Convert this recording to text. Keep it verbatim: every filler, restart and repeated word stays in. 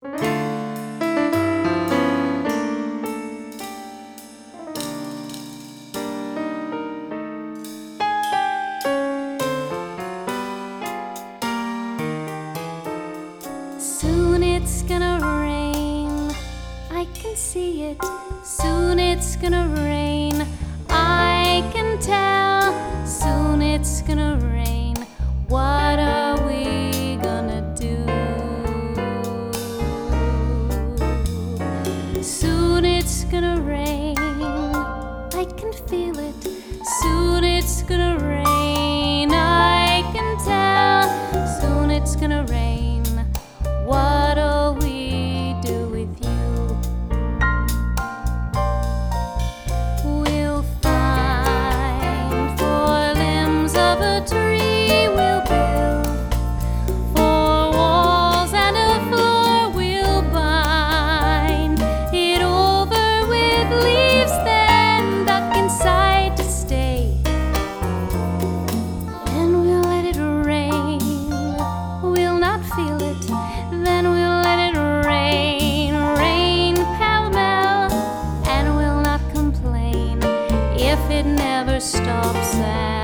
Soon it's gonna rain, I can see it. Soon it's gonna rain, I can tell. Soon it's gonna rain, what are we gonna do? Soon it's gonna rain, I can feel it. Soon it's gonna rain, I can tell. Soon it's gonna rain, what'll we do with you? We'll find four limbs of a tree, we'll build four walls and a floor, we'll bind it over with leaves, then duck inside to stay. And we'll let it rain, we'll not feel it. Then we'll let it rain, rain pell-mell, and we'll not complain if it never stops at